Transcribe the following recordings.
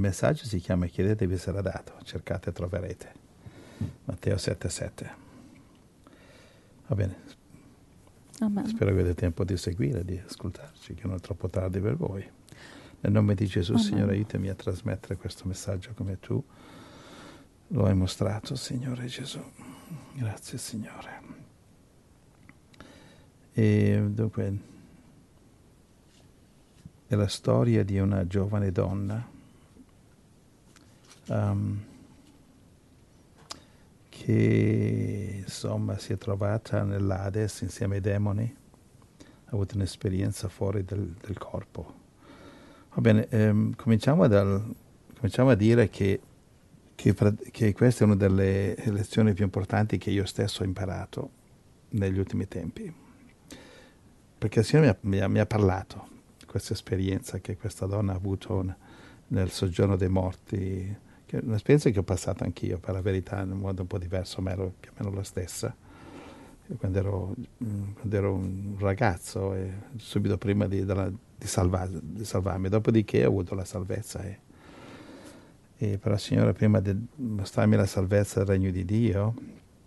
messaggio si chiama chiedete vi sarà dato, cercate e troverete. Matteo 7,7. Va bene. Amen. Spero che avete tempo di seguire, di ascoltarci, che non è troppo tardi per voi. Nel nome di Gesù, Amen. Signore, aiutami a trasmettere questo messaggio come tu lo hai mostrato, Signore Gesù. Grazie, Signore. E dunque, è la storia di una giovane donna che, insomma, si è trovata nell'Hades insieme ai demoni, ha avuto un'esperienza fuori del corpo. Va bene, cominciamo a dire che questa è una delle lezioni più importanti che io stesso ho imparato negli ultimi tempi. Perché il Signore mi ha parlato di questa esperienza che questa donna ha avuto nel soggiorno dei morti, che è un'esperienza che ho passato anch'io, per la verità, in un modo un po' diverso, ma ero più o meno la stessa. Quando ero un ragazzo, e subito prima di salvarmi, dopodiché ho avuto la salvezza. E però il Signore, prima di mostrarmi la salvezza del regno di Dio,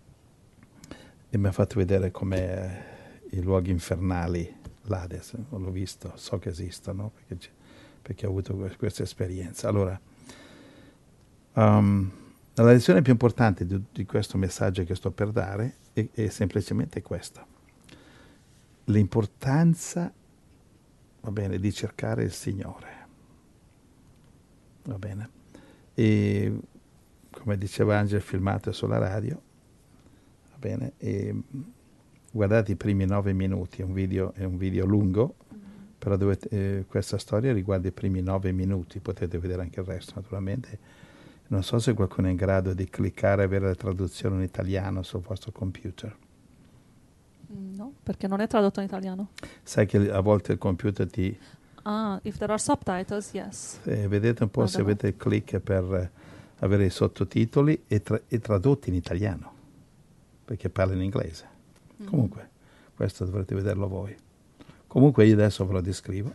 e mi ha fatto vedere com'è i luoghi infernali, l'Hades, non l'ho visto, so che esistono, perché ho avuto questa esperienza. Allora, la lezione più importante di questo messaggio che sto per dare è semplicemente questa. L'importanza, va bene, di cercare il Signore. Va bene? E come diceva Angelo, filmato sulla radio, va bene? E guardate i primi 9 minuti, è un video lungo, però questa storia riguarda i primi 9 minuti, potete vedere anche il resto naturalmente. Non so se qualcuno è in grado di cliccare e avere la traduzione in italiano sul vostro computer. No, perché non è tradotto in italiano. Sai che a volte il computer ti... If there are subtitles, yes. vedete un po' se avete il click per avere i sottotitoli e tradotti in italiano, perché parla in inglese. Comunque, questo dovrete vederlo voi. Comunque io adesso ve lo descrivo.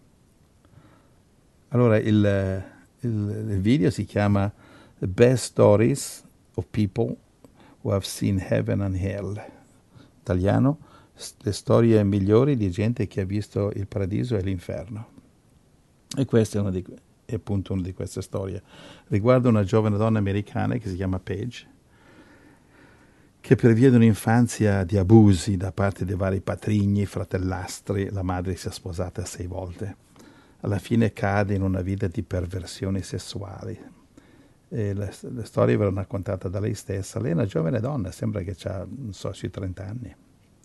Allora, il video si chiama The Best Stories of People Who Have Seen Heaven and Hell. Italiano, le storie migliori di gente che ha visto il paradiso e l'inferno. E questa è appunto una di queste storie. Riguarda una giovane donna americana che si chiama Paige, che per via di un'infanzia di abusi da parte dei vari patrigni, fratellastri, la madre si è sposata 6 volte. Alla fine cade in una vita di perversioni sessuali. E la storia verrà raccontata da lei stessa. Lei è una giovane donna, sembra che ha, non so, sui 30 anni.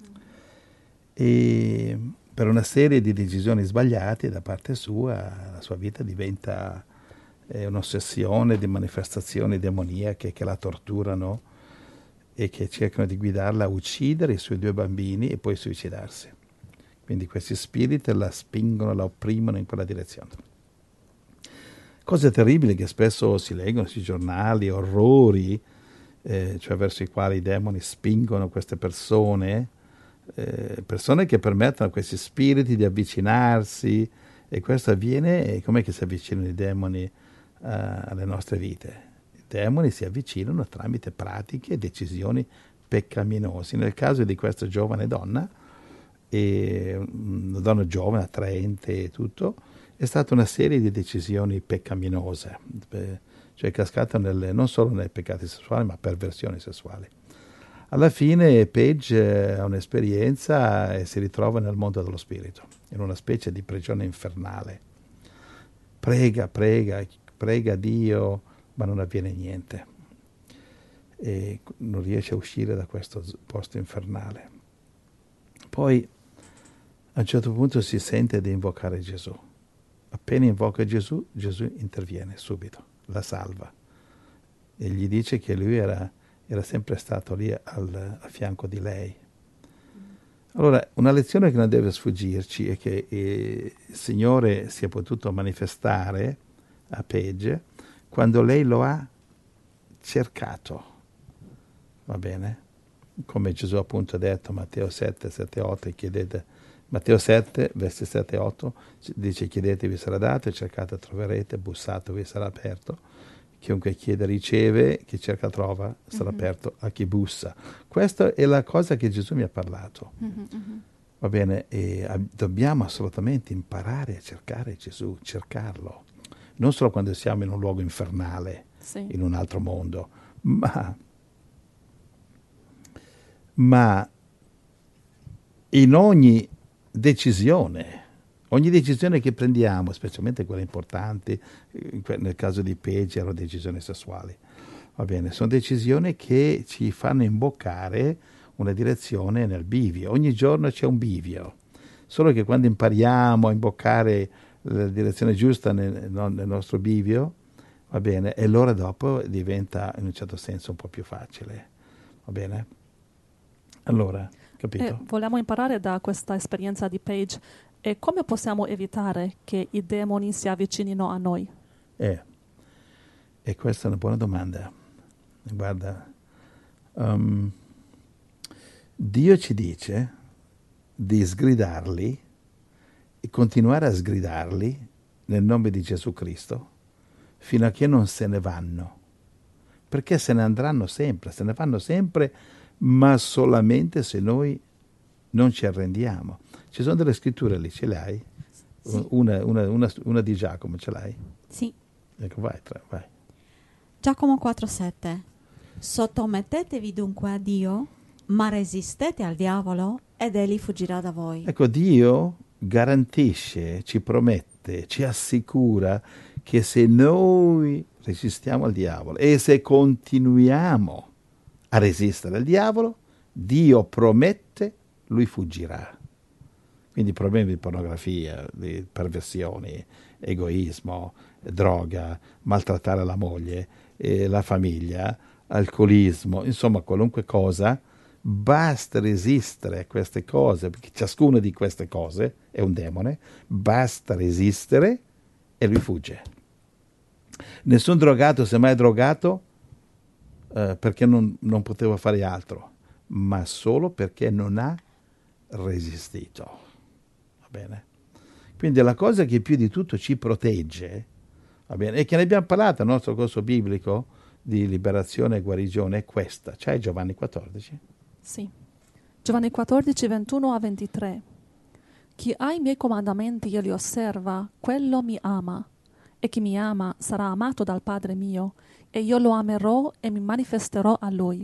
E per una serie di decisioni sbagliate da parte sua, la sua vita diventa un'ossessione di manifestazioni demoniache che la torturano e che cercano di guidarla a uccidere i suoi 2 bambini e poi suicidarsi. Quindi questi spiriti la spingono, la opprimono in quella direzione. Cose terribili che spesso si leggono sui giornali, orrori, cioè verso i quali i demoni spingono queste persone che permettono a questi spiriti di avvicinarsi, e questo avviene, com'è che si avvicinano i demoni alle nostre vite? I demoni si avvicinano tramite pratiche e decisioni peccaminose. Nel caso di questa giovane donna, una donna giovane, attraente e tutto, è stata una serie di decisioni peccaminose, cioè è cascata non solo nei peccati sessuali, ma perversioni sessuali. Alla fine Paige ha un'esperienza e si ritrova nel mondo dello spirito, in una specie di prigione infernale. Prega Dio, ma non avviene niente. E non riesce a uscire da questo posto infernale. Poi a un certo punto si sente di invocare Gesù. Appena invoca Gesù, Gesù interviene subito, la salva. E gli dice che lui era sempre stato lì a fianco di lei. Allora, una lezione che non deve sfuggirci è che il Signore si è potuto manifestare a Paige quando lei lo ha cercato. Va bene? Come Gesù appunto ha detto, Matteo 7, 7, 8, chiedete Matteo 7, versi 7 e 8, dice chiedetevi sarà dato, cercate troverete, bussate vi sarà aperto. Chiunque chiede riceve, chi cerca trova, sarà aperto a chi bussa. Questa è la cosa che Gesù mi ha parlato. Va bene? E dobbiamo assolutamente imparare a cercare Gesù, cercarlo. Non solo quando siamo in un luogo infernale, Sì. in un altro mondo, ma in ogni decisione che prendiamo, specialmente quelle importanti, nel caso di Peggy erano decisioni sessuali, va bene, sono decisioni che ci fanno imboccare una direzione nel bivio. Ogni giorno c'è un bivio, solo che quando impariamo a imboccare la direzione giusta nel nostro bivio, va bene, e l'ora dopo diventa in un certo senso un po' più facile, va bene? Allora, capito? Vogliamo imparare da questa esperienza di Paige e come possiamo evitare che i demoni si avvicinino a noi? E questa è una buona domanda. Guarda, Dio ci dice di sgridarli e continuare a sgridarli nel nome di Gesù Cristo fino a che non se ne vanno. Perché se ne andranno sempre, se ne vanno sempre, ma solamente se noi non ci arrendiamo. Ci sono delle scritture lì, ce le hai? Sì. Una di Giacomo, ce l'hai? Sì. Ecco, vai. Giacomo 4,7. Sottomettetevi dunque a Dio, ma resistete al diavolo ed egli fuggirà da voi. Ecco, Dio garantisce, ci promette, ci assicura che se noi resistiamo al diavolo e se continuiamo a resistere al diavolo, Dio promette, lui fuggirà. Quindi problemi di pornografia, di perversioni, egoismo, droga, maltrattare la moglie, la famiglia, alcolismo, insomma qualunque cosa, basta resistere a queste cose, perché ciascuna di queste cose è un demone, basta resistere e lui fugge. Nessun drogato si è mai drogato perché non poteva fare altro, ma solo perché non ha resistito. Va bene? Quindi la cosa che più di tutto ci protegge, va bene, e che ne abbiamo parlato nel nostro corso biblico di liberazione e guarigione, è questa. C'hai Giovanni 14? Sì. Giovanni 14, 21 a 23. Chi ha i miei comandamenti e li osserva, quello mi ama. E chi mi ama sarà amato dal Padre mio, e io lo amerò e mi manifesterò a lui.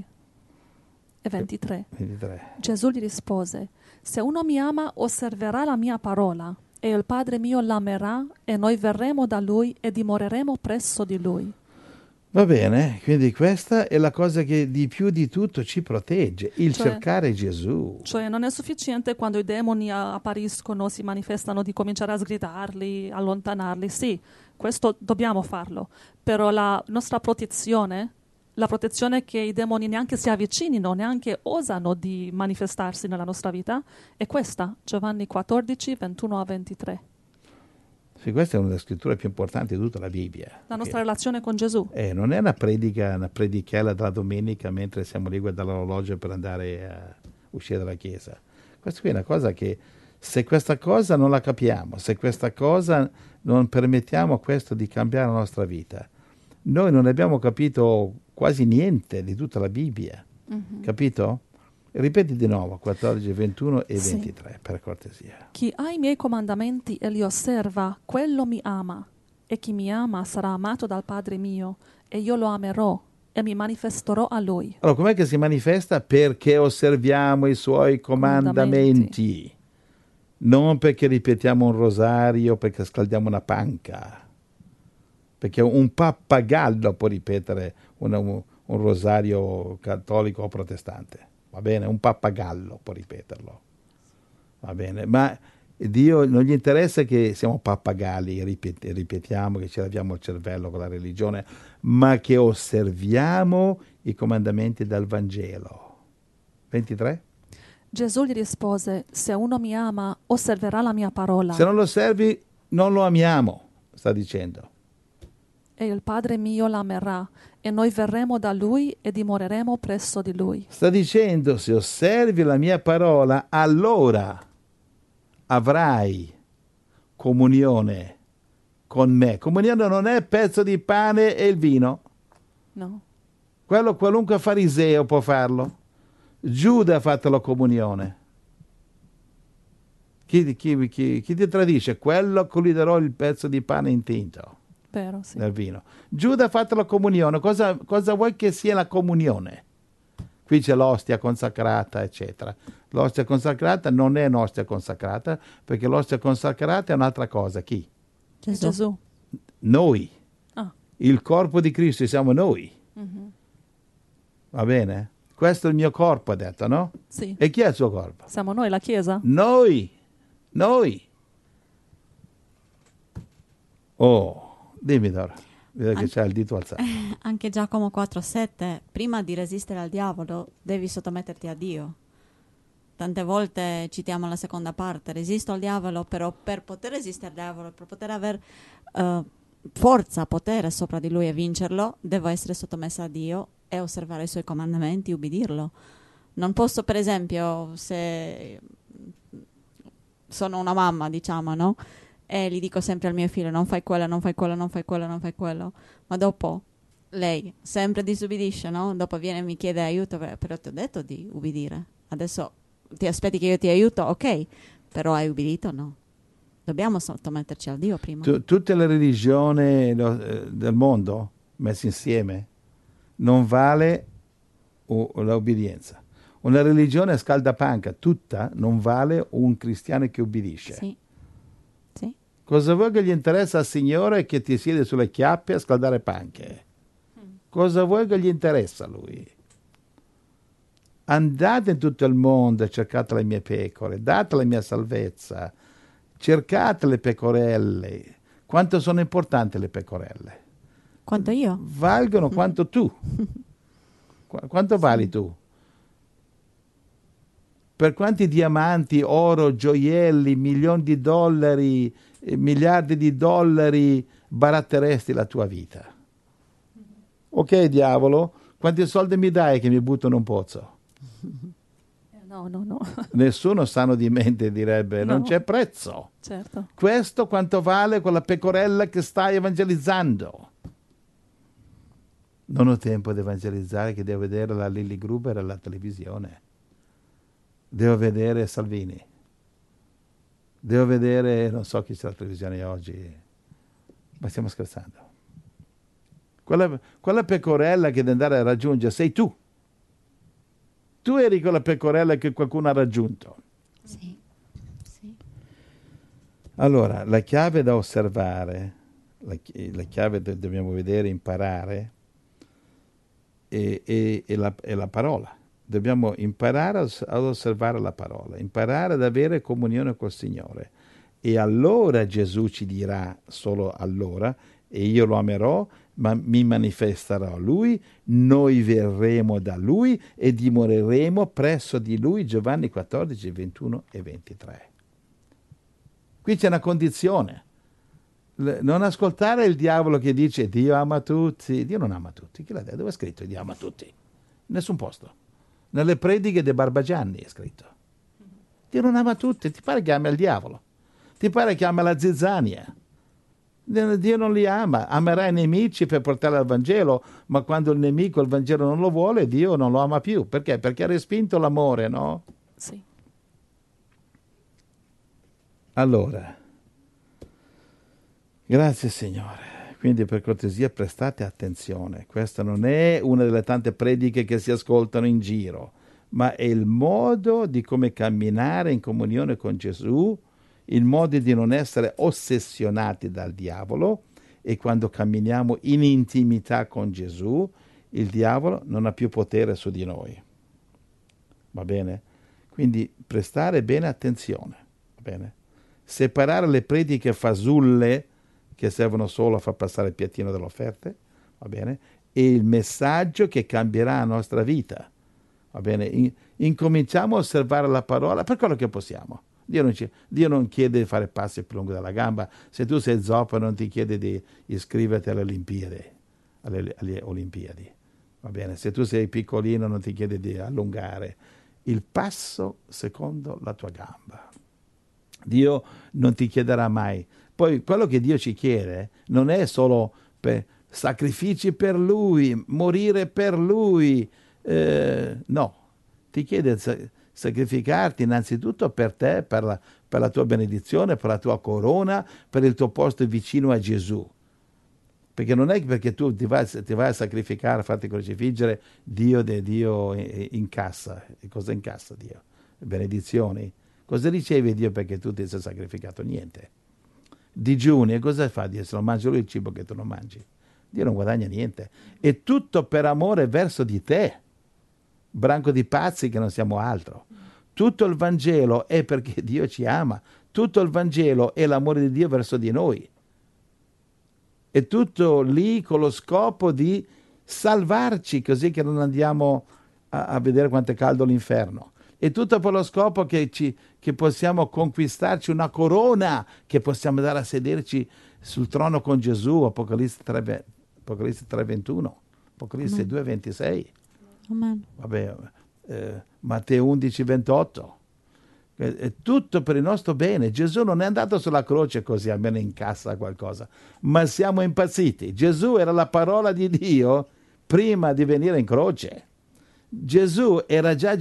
E 23. Gesù gli rispose, se uno mi ama osserverà la mia parola, e il Padre mio l'amerà, e noi verremo da lui e dimoreremo presso di lui. Va bene, quindi questa è la cosa che di più di tutto ci protegge, cercare Gesù. Cioè non è sufficiente quando i demoni appariscono, si manifestano, di cominciare a sgridarli, allontanarli. Sì, questo dobbiamo farlo, però la nostra protezione, la protezione che i demoni neanche si avvicinino, neanche osano di manifestarsi nella nostra vita, è questa, Giovanni 14, 21 a 23. Sì, questa è una delle scritture più importanti di tutta la Bibbia. La nostra relazione con Gesù. Non è una predichella della domenica mentre siamo lì a guardare l'orologio per andare a uscire dalla chiesa. Questa qui è una cosa che, se questa cosa non la capiamo, se questa cosa non permettiamo a questo di cambiare la nostra vita, noi non abbiamo capito quasi niente di tutta la Bibbia. Capito? Ripeti di nuovo 14, 21 e 23, per cortesia. Chi ha i miei comandamenti e li osserva, quello mi ama. E chi mi ama sarà amato dal Padre mio, e io lo amerò e mi manifesterò a lui. Allora, com'è che si manifesta? Perché osserviamo i suoi comandamenti. Non perché ripetiamo un rosario, perché scaldiamo una panca. Perché un pappagallo può ripetere un rosario cattolico o protestante. Va bene? Un pappagallo può ripeterlo. Va bene? Ma Dio non gli interessa che siamo pappagalli, ripetiamo, che ci laviamo il cervello con la religione, ma che osserviamo i comandamenti del Vangelo. 23? Gesù gli rispose, se uno mi ama, osserverà la mia parola. Se non lo osservi, non lo amiamo, sta dicendo. E il Padre mio l'amerà, e noi verremo da lui e dimoreremo presso di lui. Sta dicendo, se osservi la mia parola, allora avrai comunione con me. Comunione non è pezzo di pane e il vino. No. Quello qualunque fariseo può farlo. Giuda ha fatto la comunione. Chi ti tradisce? Quello a cui gli darò il pezzo di pane intinto Vero, sì. nel vino. Giuda ha fatto la comunione. Cosa vuoi che sia la comunione? Qui c'è l'ostia consacrata, eccetera. L'ostia consacrata non è un'ostia consacrata, perché l'ostia consacrata è un'altra cosa. Chi? È Gesù. Noi. Ah. Il corpo di Cristo siamo noi. Mhm. Va bene? Questo è il mio corpo, ha detto, no? Sì. E chi è il suo corpo? Siamo noi, la Chiesa? Noi. Oh, dimmi Dora. Vedo che c'è il dito alzato. Anche Giacomo 4,7, prima di resistere al diavolo devi sottometterti a Dio. Tante volte citiamo la seconda parte, resisto al diavolo, però per poter resistere al diavolo, per poter avere forza, potere sopra di lui e vincerlo, devo essere sottomessa a Dio e osservare i suoi comandamenti, ubbidirlo. Non posso, per esempio, se sono una mamma, diciamo, no? E gli dico sempre al mio figlio non fai quello, non fai quello, non fai quello, non fai quello, ma dopo lei sempre disubbidisce, no? Dopo viene e mi chiede aiuto, però ti ho detto di ubbidire, adesso ti aspetti che io ti aiuto, ok, però hai ubbidito? No, dobbiamo sottometterci al Dio prima. Tutte le religioni del mondo messe insieme non vale l'obbedienza. Una religione scaldapanca tutta non vale un cristiano che ubbidisce. Sì. Cosa vuoi che gli interessa al Signore che ti siede sulle chiappe a scaldare panche? Cosa vuoi che gli interessa a Lui? Andate in tutto il mondo e cercate le mie pecore, date la mia salvezza, cercate le pecorelle. Quanto sono importanti le pecorelle? Quanto io? Valgono quanto tu. Quanto vali tu? Per quanti diamanti, oro, gioielli, milioni di dollari, miliardi di dollari baratteresti la tua vita? Ok, diavolo, quanti soldi mi dai che mi butto in un pozzo? No. Nessuno sano di mente direbbe, No. non c'è prezzo. Certo. Questo quanto vale quella pecorella che stai evangelizzando? Non ho tempo di evangelizzare, che devo vedere la Lilly Gruber alla televisione. Devo vedere Salvini. Devo vedere, non so chi c'è alla televisione oggi, ma stiamo scherzando. Quella pecorella che devi andare a raggiungere sei tu. Tu eri quella pecorella che qualcuno ha raggiunto. Sì. Allora, la chiave da osservare, la chiave che dobbiamo vedere, imparare, è la parola. Dobbiamo imparare ad osservare la parola, imparare ad avere comunione col Signore. E allora Gesù ci dirà, solo allora, e io lo amerò, ma mi manifesterò a Lui, noi verremo da Lui e dimoreremo presso di Lui. Giovanni 14, 21 e 23. Qui c'è una condizione. Non ascoltare il diavolo che dice Dio ama tutti. Dio non ama tutti. Chi l'ha detto? Dove è scritto Dio ama tutti? Nessun posto. Nelle prediche dei Barbagianni è scritto. Dio non ama tutti. Ti pare che ama il diavolo? Ti pare che ama la zizzania? Dio non li ama. Amerà i nemici per portare al Vangelo, ma quando il nemico il Vangelo non lo vuole, Dio non lo ama più. Perché? Perché ha respinto l'amore, no? Sì. Allora, grazie Signore. Quindi per cortesia prestate attenzione. Questa non è una delle tante prediche che si ascoltano in giro, ma è il modo di come camminare in comunione con Gesù, il modo di non essere ossessionati dal diavolo, e quando camminiamo in intimità con Gesù, il diavolo non ha più potere su di noi. Va bene? Quindi prestare bene attenzione. Va bene? Separare le prediche fasulle che servono solo a far passare il piattino delle offerte, va bene? E il messaggio che cambierà la nostra vita, va bene? Incominciamo a osservare la parola per quello che possiamo. Dio non chiede di fare passi più lungo della gamba. Se tu sei zoppo non ti chiede di iscriverti alle Olimpiadi, va bene? Se tu sei piccolino non ti chiede di allungare il passo secondo la tua gamba. Dio non ti chiederà mai. Poi quello che Dio ci chiede non è solo per sacrifici per Lui, morire per Lui, no, ti chiede sacrificarti innanzitutto per te, per la tua benedizione, per la tua corona, per il tuo posto vicino a Gesù. Perché non è perché tu ti vai a sacrificare, a farti crocifiggere, Dio incassa. E cosa incassa Dio? Benedizioni. Cosa riceve Dio perché tu ti sei sacrificato? Niente. Digiuni, e cosa fa Dio? Se lo mangia lui il cibo che tu non mangi. Dio non guadagna niente. È tutto per amore verso di te. Branco di pazzi che non siamo altro. Tutto il Vangelo è perché Dio ci ama. Tutto il Vangelo è l'amore di Dio verso di noi. È tutto lì con lo scopo di salvarci, così che non andiamo a vedere quanto è caldo l'inferno. È tutto per lo scopo che possiamo conquistarci una corona, che possiamo andare a sederci sul trono con Gesù, Apocalisse 3:21, Apocalisse 2:26. Amen. Vabbè, Matteo 11:28. È tutto per il nostro bene. Gesù non è andato sulla croce così almeno incassa qualcosa, ma siamo impazziti. Gesù era la parola di Dio prima di venire in croce. Gesù, era già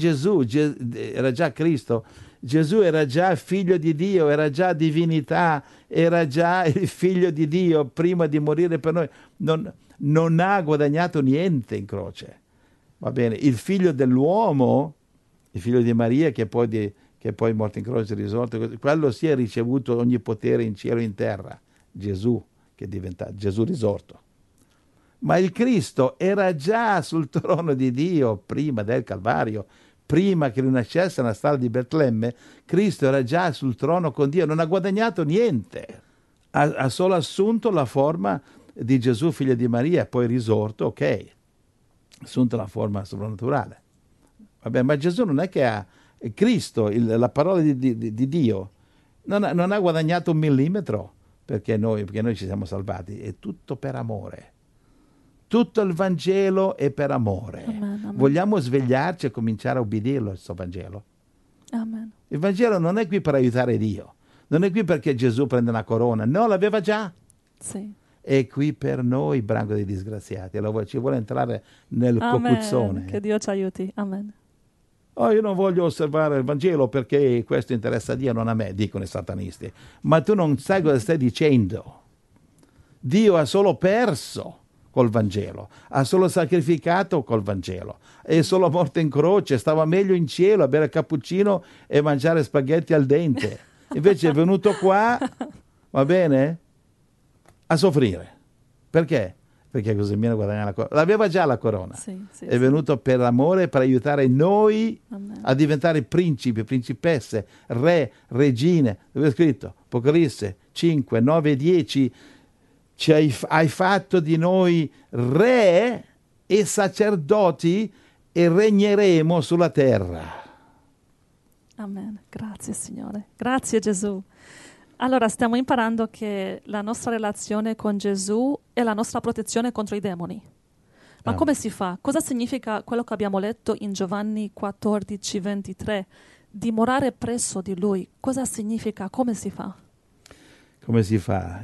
Cristo. Gesù era già figlio di Dio, era già divinità, era già il figlio di Dio prima di morire per noi. Non ha guadagnato niente in croce. Va bene, il figlio dell'uomo, il figlio di Maria, che poi è morto in croce e risorto, quello si è ricevuto ogni potere in cielo e in terra. Gesù, che è diventato Gesù risorto. Ma il Cristo era già sul trono di Dio prima del Calvario, prima che lui nascesse nella stalla di Betlemme. Cristo era già sul trono con Dio, non ha guadagnato niente, ha solo assunto la forma di Gesù, figlio di Maria, e poi risorto, ok, assunto la forma soprannaturale. Vabbè, ma Gesù non è che ha, Cristo, la parola di Dio, non ha guadagnato un millimetro perché noi ci siamo salvati, è tutto per amore. Tutto il Vangelo è per amore. Amen, amen. Vogliamo svegliarci e cominciare a ubbidirlo, questo Vangelo. Amen. Il Vangelo non è qui per aiutare Dio, non è qui perché Gesù prende una corona, no, l'aveva già. Sì. È qui per noi, branco dei disgraziati. Allora ci vuole entrare nel cocuzzone. Che Dio ci aiuti. Amen. Oh, io non voglio osservare il Vangelo perché questo interessa a Dio, non a me, dicono i satanisti. Ma tu non sai cosa stai dicendo. Dio ha solo perso col Vangelo, ha solo sacrificato col Vangelo, è solo morto in croce, stava meglio in cielo a bere cappuccino e mangiare spaghetti al dente. Invece è venuto qua, va bene, a soffrire. Perché? Perché così viene a guadagnare la corona. L'aveva già la corona. Sì, È venuto per amore, per aiutare noi Amen. a diventare principi, principesse, re, regine. Dove è scritto? Apocalisse 5, 9, 10. Hai fatto di noi re e sacerdoti e regneremo sulla terra. Amen. Grazie Signore. Grazie Gesù. Allora stiamo imparando che la nostra relazione con Gesù è la nostra protezione contro i demoni. Ma come si fa? Cosa significa quello che abbiamo letto in Giovanni 14:23? Dimorare presso di Lui. Cosa significa? Come si fa? Come si fa?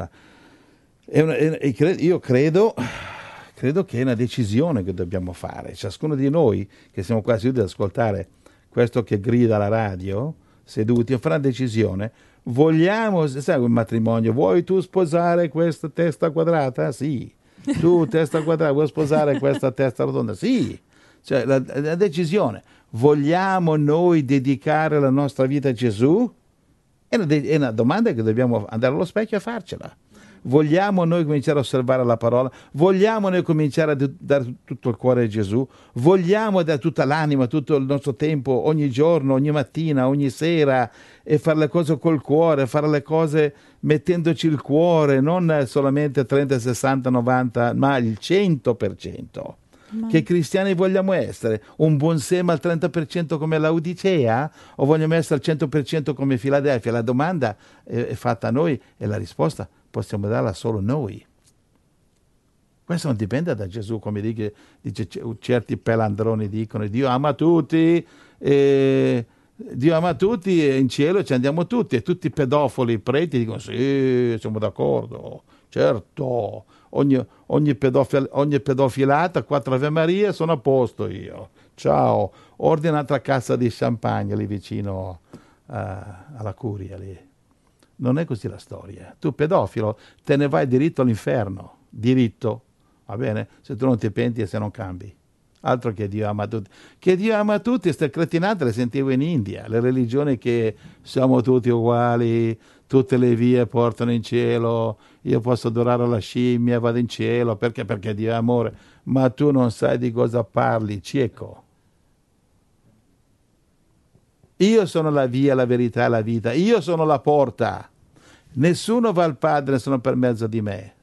Io credo che è una decisione che dobbiamo fare. Ciascuno di noi che siamo qua seduti ad ascoltare questo che grida alla radio, seduti, farà una decisione. Vogliamo, sai, un matrimonio, vuoi tu sposare questa testa quadrata? Sì. Tu testa quadrata, vuoi sposare questa testa rotonda? Sì. Cioè la decisione. Vogliamo noi dedicare la nostra vita a Gesù? È una domanda che dobbiamo andare allo specchio a farcela. Vogliamo noi cominciare a osservare la parola? Vogliamo noi cominciare a dare tutto il cuore a Gesù? Vogliamo dare tutta l'anima, tutto il nostro tempo, ogni giorno, ogni mattina, ogni sera, e fare le cose col cuore, fare le cose mettendoci il cuore, non solamente 30, 60, 90, ma il 100%. Che cristiani vogliamo essere? Un buon seme al 30% come Laodicea? O vogliamo essere al 100% come Filadelfia? La domanda è fatta a noi e la risposta possiamo darla solo noi. Questo non dipende da Gesù, come dice certi pelandroni dicono. Dio ama tutti, Dio ama tutti e in cielo ci andiamo tutti, e tutti i pedofili, i preti dicono sì, siamo d'accordo, certo, ogni pedofilata, 4 Ave Maria, sono a posto io, ciao, ordina un'altra cassa di champagne lì vicino alla curia lì. Non è così la storia, tu pedofilo te ne vai diritto all'inferno, diritto, va bene? Se tu non ti penti e se non cambi. Altro che Dio ama tutti. Che Dio ama tutti, queste cretinate le sentivo in India, le religioni che siamo tutti uguali, tutte le vie portano in cielo, io posso adorare la scimmia, vado in cielo, perché? Perché Dio è amore. Ma tu non sai di cosa parli, cieco. Io sono la via, la verità e la vita, io sono la porta. Nessuno va al Padre se non per mezzo di me.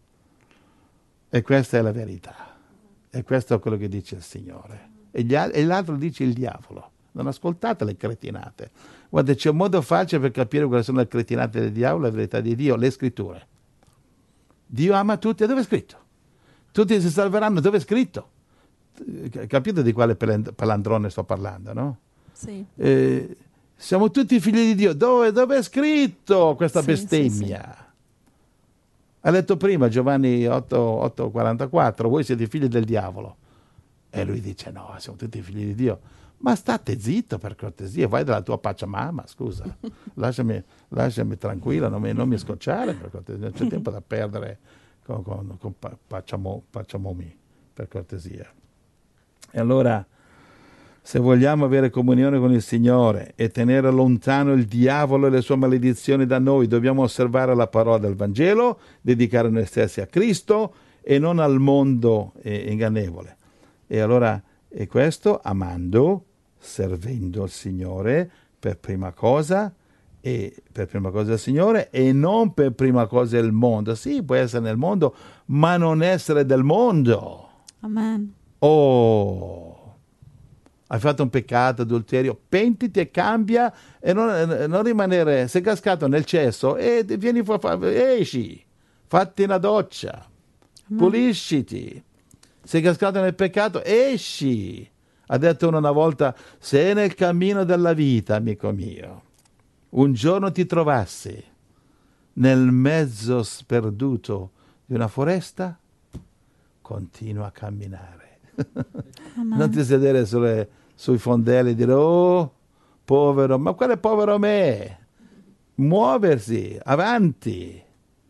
E questa è la verità. E questo è quello che dice il Signore. E l'altro dice il diavolo. Non ascoltate le cretinate. Guarda, c'è un modo facile per capire quali sono le cretinate del diavolo e la verità di Dio, le scritture. Dio ama tutti, e dove è scritto? Tutti si salveranno, dove è scritto? Capite di quale palandrone sto parlando, no? Sì. Siamo tutti figli di Dio. Dove è scritto questa bestemmia? Sì. Ha detto prima Giovanni 8:44, voi siete figli del diavolo. E lui dice no, siamo tutti figli di Dio. Ma state zitto, per cortesia, vai dalla tua pacciamama, scusa. lasciami tranquilla, non mi scocciare, per cortesia. Non c'è tempo da perdere con pacciamomi, per cortesia. E allora, se vogliamo avere comunione con il Signore e tenere lontano il diavolo e le sue maledizioni da noi, dobbiamo osservare la parola del Vangelo, dedicare noi stessi a Cristo e non al mondo ingannevole. E allora, e questo amando, servendo il Signore per prima cosa il Signore e non per prima cosa il mondo. Sì, può essere nel mondo, ma non essere del mondo. Amen. Oh! Hai fatto un peccato, adulterio, pentiti e cambia e non rimanere, sei cascato nel cesso e vieni esci, fatti una doccia, pulisciti, sei cascato nel peccato, esci. Ha detto uno una volta, se nel cammino della vita, amico mio, un giorno ti trovassi nel mezzo sperduto di una foresta, continua a camminare. Non ti sedere sui fondelli e dire oh povero, ma quale povero me? Muoversi, avanti.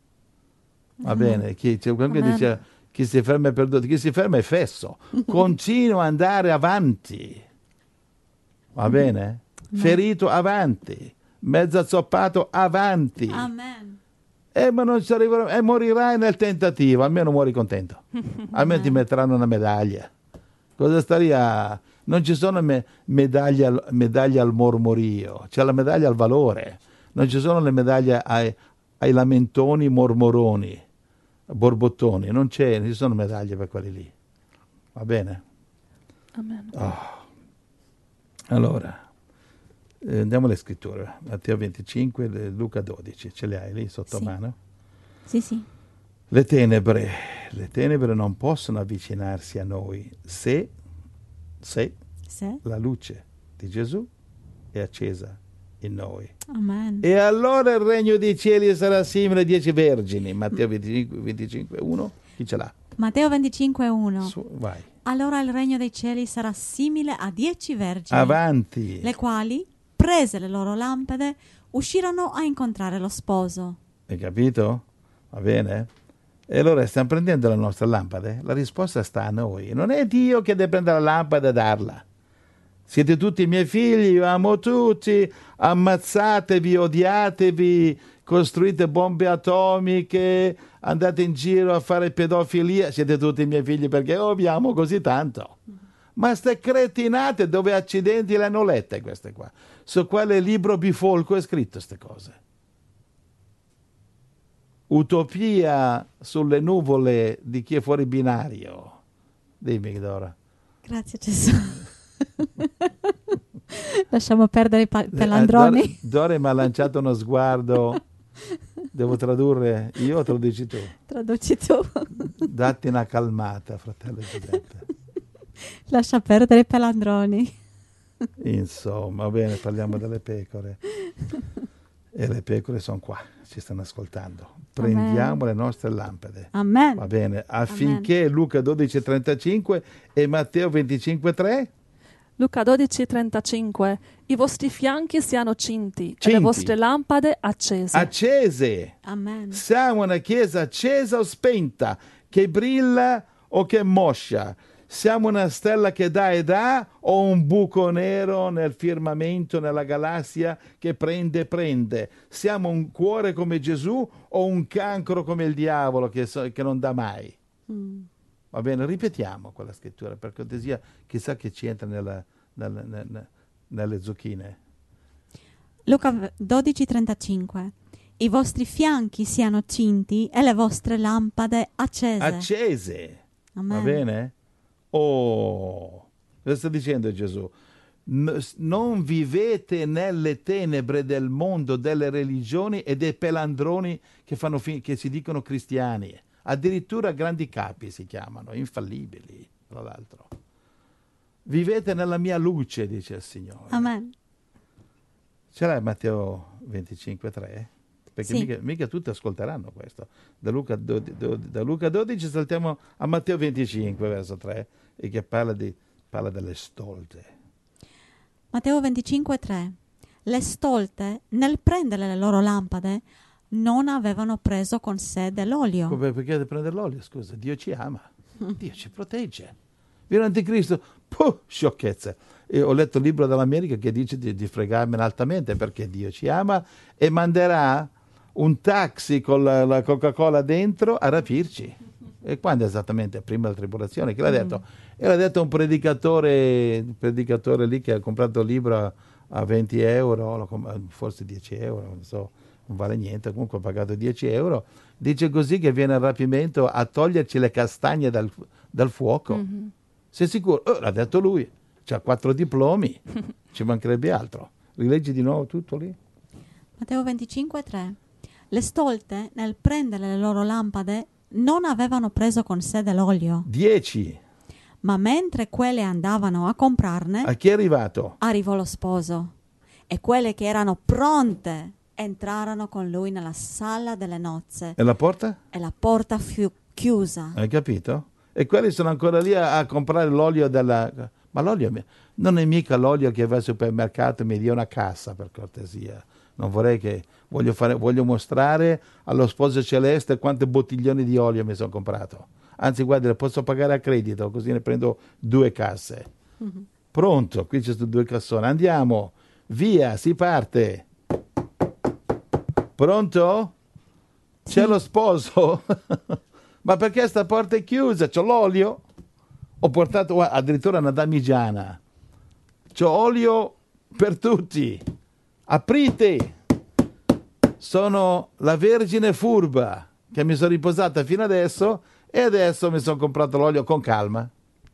Va bene, qualcuno dice chi si ferma è perduto, chi si ferma è fesso. Continua ad andare avanti. Va bene? Ferito avanti, mezzo azzoppato avanti. Amen. Ma non ci arriverà, e morirai nel tentativo, almeno muori contento. Almeno ti metteranno una medaglia. Cosa staria? Non ci sono medaglie al mormorio, c'è la medaglia al valore. Non ci sono le medaglie ai lamentoni mormoroni, borbottoni, non ci sono medaglie per quelli lì. Va bene? Amen. Allora, andiamo alle scritture. Matteo 25, Luca 12, ce le hai lì sotto mano? Sì. Le tenebre non possono avvicinarsi a noi se la luce di Gesù è accesa in noi. Amen. E allora il regno dei cieli sarà simile a 10 vergini. Matteo 25, 1, chi ce l'ha? Matteo 25, 1. Vai. Allora il regno dei cieli sarà simile a 10 vergini. Avanti. Le quali, prese le loro lampade, uscirono a incontrare lo sposo. Hai capito? Va bene? E allora stiamo prendendo le nostre lampade? La risposta sta a noi. Non è Dio che deve prendere la lampada e darla. Siete tutti miei figli, io amo tutti, ammazzatevi, odiatevi, costruite bombe atomiche, andate in giro a fare pedofilia, siete tutti miei figli perché vi amo così tanto. Ma ste cretinate, dove accidenti le hanno lette queste qua? Su quale libro bifolco è scritto queste cose? Utopia sulle nuvole di chi è fuori binario. Dimmi, Dora. Grazie Gesù. Lasciamo perdere i pelandroni. Dora mi ha lanciato uno sguardo. Devo tradurre io o traduci tu? Traduci tu. Datti una calmata, fratello Giuseppe. Lascia perdere i pelandroni. Insomma, va bene, parliamo delle pecore. E le pecore sono qua, ci stanno ascoltando. Prendiamo le nostre lampade. Amen. Va bene, affinché Luca 12,35 e Matteo 25,3 Luca 12,35. I vostri fianchi siano cinti e Cinti. le vostre lampade accese. accese. Amen. Siamo una chiesa accesa o spenta, che brilla o che moscia. Siamo una stella che dà e dà o un buco nero nel firmamento, nella galassia che prende e prende. Siamo un cuore come Gesù o un cancro come il diavolo che non dà mai. Va bene, ripetiamo quella scrittura per cortesia, chissà che ci entra nelle zucchine. Luca 12,35. I vostri fianchi siano cinti e le vostre lampade accese. Accese, Amen. va bene? Oh, cosa sta dicendo Gesù? Non vivete nelle tenebre del mondo, delle religioni e dei pelandroni che si dicono cristiani. Addirittura grandi capi si chiamano, infallibili, tra l'altro. Vivete nella mia luce, dice il Signore. Amen. Ce l'hai Matteo 25,3? Perché Sì. mica tutti ascolteranno questo. Da Luca 12 saltiamo a Matteo 25, verso 3, e che parla delle stolte. Matteo 25,3. Le stolte, nel prendere le loro lampade, non avevano preso con sé dell'olio. Perché deve prendere l'olio? Scusa, Dio ci ama, Dio ci protegge. Viene l'anticristo, sciocchezze. E ho letto il libro dell'America che dice di fregarmene altamente perché Dio ci ama e manderà un taxi con la Coca-Cola dentro a rapirci. E quando esattamente? Prima della tribolazione. Chi l'ha detto? E l'ha detto un predicatore lì che ha comprato il libro a 20 euro, forse 10 euro, non so, non vale niente, comunque ha pagato 10 euro. Dice così che viene al rapimento a toglierci le castagne dal fuoco. Sei sicuro? L'ha detto lui. C'ha 4 diplomi, ci mancherebbe altro. Rileggi di nuovo tutto lì. Matteo 25,3. Le stolte, nel prendere le loro lampade, non avevano preso con sé dell'olio. 10. Ma mentre quelle andavano a comprarne, A chi è arrivato? arrivò lo sposo. E quelle che erano pronte entrarono con lui nella sala delle nozze. E la porta? E la porta fu chiusa. Hai capito? E quelli sono ancora lì a comprare l'olio Ma l'olio non è mica l'olio che va al supermercato e mi dia una cassa, per cortesia. Non vorrei che... Voglio mostrare allo sposo celeste quante bottiglioni di olio mi sono comprato. Anzi, guardi, le posso pagare a credito, così ne prendo 2 casse. Pronto, qui ci sono 2 cassone. Andiamo, via, si parte. Pronto? C'è lo sposo? Ma perché sta porta è chiusa? C'ho l'olio? Ho portato addirittura una damigiana. C'ho olio per tutti. Aprite! Sono la Vergine furba che mi sono riposata fino adesso e adesso mi sono comprato l'olio con calma.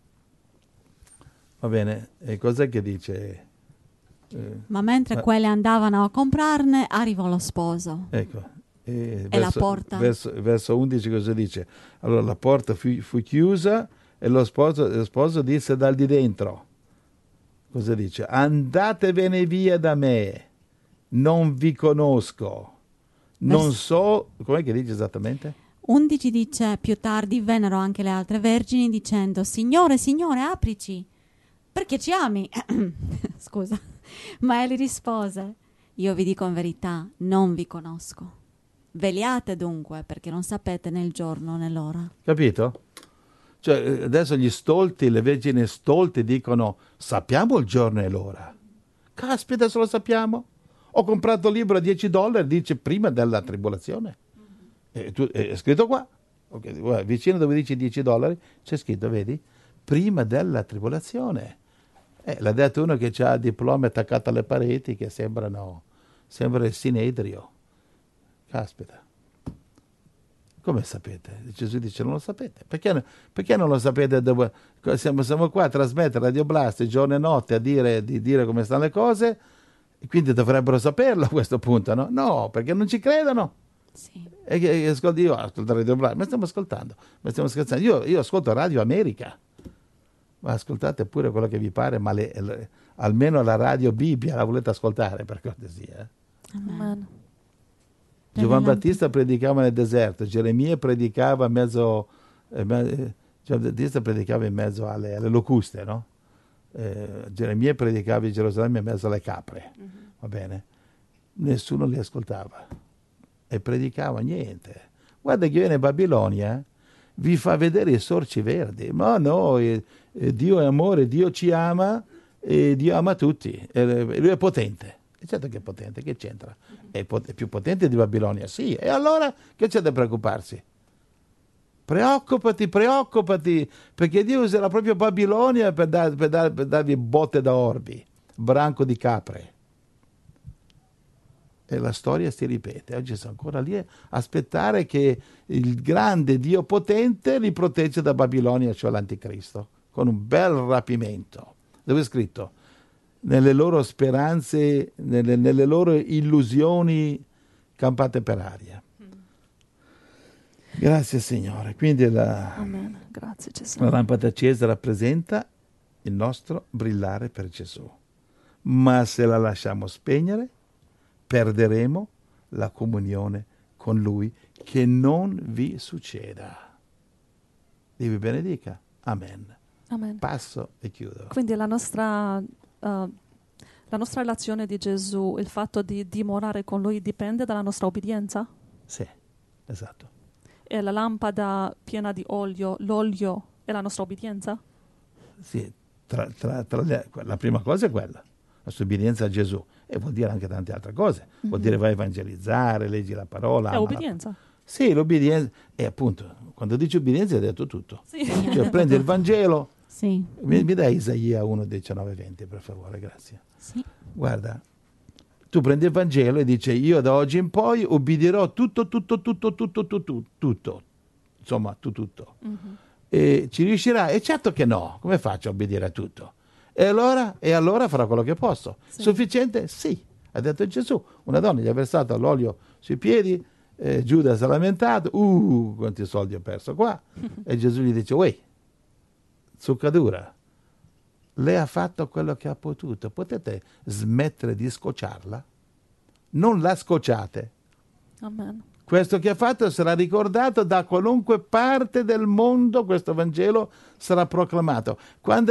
Va bene, e cos'è che dice? Ma mentre quelle andavano a comprarne, arrivò lo sposo. Ecco. E la porta? Verso 11 cosa dice? Allora la porta fu chiusa e lo sposo disse dal di dentro. Cosa dice? Andatevene via da me, non vi conosco. Non so, com'è che dice esattamente? 11 dice, più tardi vennero anche le altre vergini dicendo, Signore, Signore, aprici, perché ci ami? Scusa. Ma egli rispose, io vi dico in verità, non vi conosco. Veliate dunque, perché non sapete né il giorno né l'ora. Capito? Cioè, adesso gli stolti, le vergini stolte dicono, sappiamo il giorno e l'ora. Caspita, se lo sappiamo. Ho comprato il libro a $10, dice prima della tribolazione. È scritto qua. Okay, guarda, vicino dove dice $10 c'è scritto, vedi? Prima della tribolazione. L'ha detto uno che ha diplomi attaccati alle pareti che sembra il Sinedrio. Caspita. Come sapete? Gesù dice non lo sapete. Perché non lo sapete? Siamo qua a trasmettere Radio Blast giorno e notte di dire come stanno le cose. E quindi dovrebbero saperlo a questo punto, no? No, perché non ci credono. Sì. E io ascolto Radio Blast, ma stiamo ascoltando, ma stiamo scherzando. Io ascolto Radio America. ma ascoltate pure quello che vi pare, ma almeno la radio Bibbia la volete ascoltare, per cortesia. Amen. Giovanni Battista predicava nel deserto, Geremia predicava in mezzo alle locuste, no? Geremia predicava in Gerusalemme in mezzo alle capre, va bene? Nessuno li ascoltava e predicava niente. Guarda che viene in Babilonia, vi fa vedere i sorci verdi, ma no, Dio è amore, Dio ci ama e Dio ama tutti, lui è potente. E certo che è potente, che c'entra? È più potente di Babilonia, sì, e allora che c'è da preoccuparsi? Preoccupati, perché Dio userà proprio Babilonia per darvi botte da orbi, branco di capre. E la storia si ripete. Oggi sono ancora lì a aspettare che il grande Dio potente li protegge da Babilonia, cioè l'Anticristo, con un bel rapimento. Dove è scritto? Nelle loro speranze, nelle loro illusioni campate per aria. Grazie Signore. Quindi Amen. Grazie Gesù. la lampada accesa rappresenta il nostro brillare per Gesù. Ma se la lasciamo spegnere, perderemo la comunione con Lui. Che non vi succeda. Dio vi benedica. Amen. Amen. Passo e chiudo. Quindi la nostra relazione di Gesù, il fatto di dimorare con Lui, dipende dalla nostra obbedienza? Sì, esatto. E la lampada piena di olio, l'olio è la nostra obbedienza? Sì, la prima cosa è quella, la sua obbedienza a Gesù. E vuol dire anche tante altre cose. Vuol dire vai a evangelizzare, leggi la parola. È obbedienza. Sì, l'obbedienza. E appunto, quando dici obbedienza hai detto tutto. Sì. Cioè prendi il Vangelo. Sì. Mi dai Isaia 1, 19, 20 per favore, grazie. Sì. Guarda, tu prendi il Vangelo e dici io da oggi in poi ubbidirò tutto. Insomma, tutto. E ci riuscirà? E certo che no. Come faccio a obbedire a tutto? E allora farò quello che posso. Sì. Sufficiente? Sì. Ha detto Gesù. Una donna gli ha versato l'olio sui piedi, Giuda si è lamentato, quanti soldi ho perso qua. E Gesù gli dice, uè, zucca dura, lei ha fatto quello che ha potuto, potete smettere di scocciarla? Non la scocciate. Amen. Questo che ha fatto sarà ricordato da qualunque parte del mondo, questo Vangelo sarà proclamato. Quando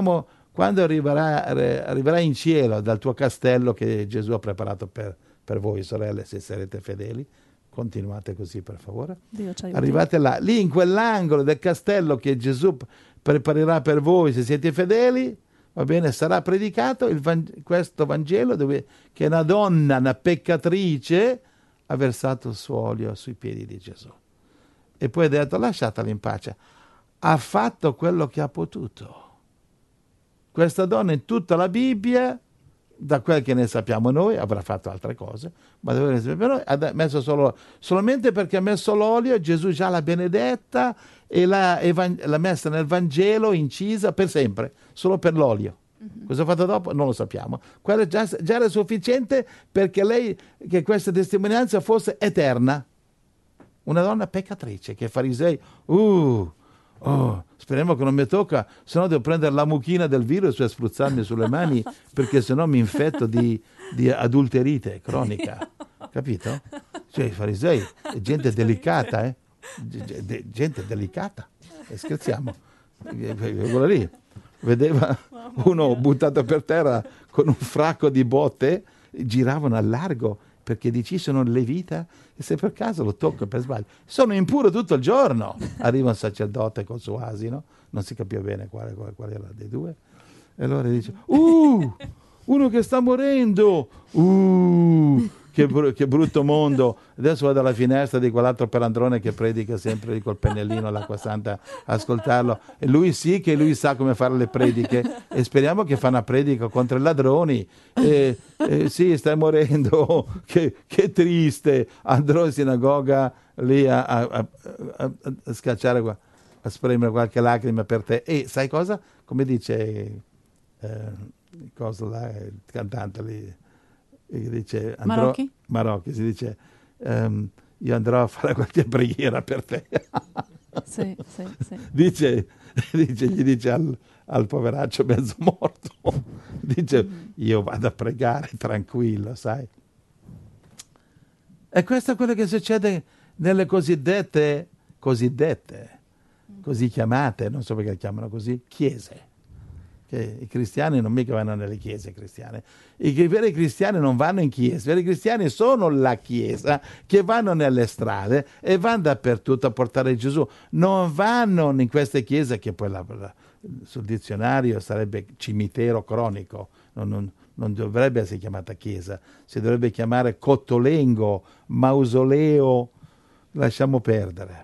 arriverà in cielo dal tuo castello che Gesù ha preparato per voi, sorelle, se sarete fedeli, continuate così per favore. Dio ci aiuti. Arrivate là, lì in quell'angolo del castello che Gesù preparerà per voi, se siete fedeli, va bene, sarà predicato questo Vangelo che una donna, una peccatrice, ha versato il suo olio sui piedi di Gesù. E poi ha detto, lasciatela in pace. Ha fatto quello che ha potuto. Questa donna in tutta la Bibbia, da quel che ne sappiamo noi, avrà fatto altre cose, ma da quel che sappiamo noi, ha messo solamente perché ha messo l'olio, Gesù già l'ha benedetta e l'ha messa nel Vangelo, incisa per sempre, solo per l'olio. Cosa ha fatto dopo? Non lo sappiamo. Quello già era sufficiente perché che questa testimonianza fosse eterna. Una donna peccatrice, che i farisei, speriamo che non mi tocca, se no devo prendere la mucchina del virus e spruzzarmi sulle mani, perché se no mi infetto di adulterite cronica. Capito? Cioè i farisei, gente delicata, gente delicata. E scherziamo. Quello lì. Vedeva uno buttato per terra con un fracco di botte, giravano a largo perché dici sono levita e se per caso lo tocco per sbaglio sono impuro tutto il giorno. Arriva un sacerdote col suo asino, non si capiva bene quale era dei due, e allora dice uno che sta morendo, che brutto mondo. Adesso vado alla finestra di quell'altro pelandrone che predica sempre col pennellino all'acqua santa a ascoltarlo, e lui sa come fare le prediche, e speriamo che fa una predica contro i ladroni. Sì, stai morendo, che triste, andrò in sinagoga lì a scacciare a spremere qualche lacrima per te. E sai cosa? Come dice il cantante lì, dice Marocchi si dice io andrò a fare qualche preghiera per te. Sì. Gli dice al poveraccio mezzo morto, dice io vado a pregare tranquillo, sai. E questo è quello che succede nelle cosiddette, così chiamate, non so perché le chiamano così, chiese. Che i cristiani non mica vanno nelle chiese cristiane. I veri cristiani non vanno in chiesa, i veri cristiani sono la chiesa, che vanno nelle strade e vanno dappertutto a portare Gesù. Non vanno in queste chiese che poi sul dizionario sarebbe cimitero cronico, non dovrebbe essere chiamata chiesa, si dovrebbe chiamare cottolengo, mausoleo, lasciamo perdere.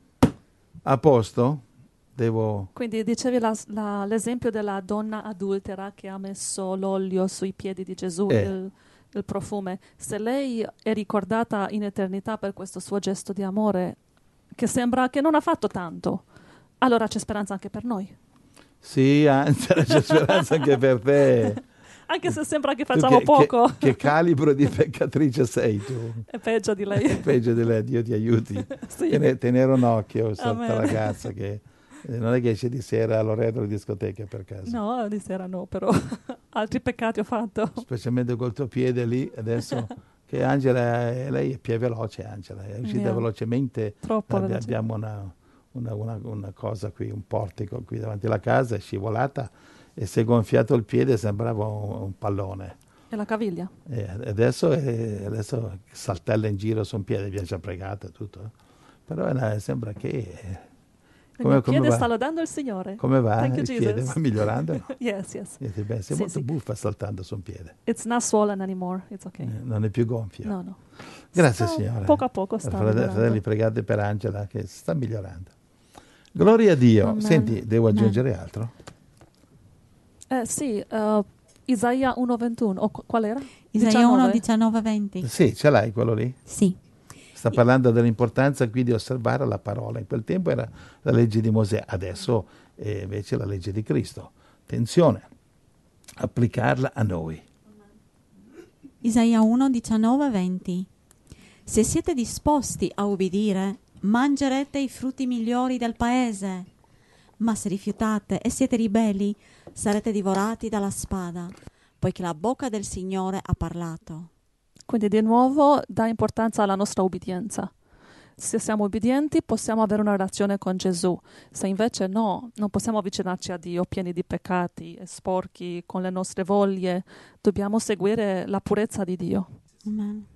A posto? Quindi dicevi l'esempio della donna adultera che ha messo l'olio sui piedi di Gesù, il profume. Se lei è ricordata in eternità per questo suo gesto di amore, che sembra che non ha fatto tanto, allora c'è speranza anche per noi. Sì, anzi, c'è speranza anche per te. Anche se sembra che facciamo poco. Che calibro di peccatrice sei tu? È peggio di lei. È peggio di lei, Dio ti aiuti. Sì. Tenere un occhio su questa ragazza che non è che esce di sera all'oreto delle discoteche per caso. No, di sera no, però altri peccati ho fatto. Specialmente col tuo piede lì, adesso che Angela, lei è più veloce, Angela, è uscita velocemente. Troppo veloce. Abbiamo una cosa qui, un portico qui davanti alla casa, è scivolata e si è gonfiato il piede, sembrava un pallone. E la caviglia? E adesso saltella in giro su un piede, viene già pregata e tutto. Però sembra che... Il mio piede sta lodando il Signore. Come va? Thank you, Il piede Jesus. va migliorando? No? Yes. Sei molto buffa saltando su un piede. It's not swollen anymore, it's okay. Non è più gonfio. No. Grazie Signore. Poco a poco sta migliorando. Fratelli, pregate per Angela che sta migliorando. Gloria a Dio. Amen. Senti, devo aggiungere altro? Sì, Isaia 1:21. Qual era? Isaia 1:19-20. Sì, ce l'hai quello lì? Sì. Sta parlando dell'importanza qui di osservare la parola. In quel tempo era la legge di Mosè, adesso è invece la legge di Cristo. Attenzione, applicarla a noi. Isaia 1:19-20. Se siete disposti a ubbidire, mangerete i frutti migliori del paese. Ma se rifiutate e siete ribelli, sarete divorati dalla spada, poiché la bocca del Signore ha parlato. Quindi di nuovo dà importanza alla nostra ubbidienza. Se siamo ubbidienti possiamo avere una relazione con Gesù. Se invece no, non possiamo avvicinarci a Dio pieni di peccati e sporchi con le nostre voglie. Dobbiamo seguire la purezza di Dio. Amen.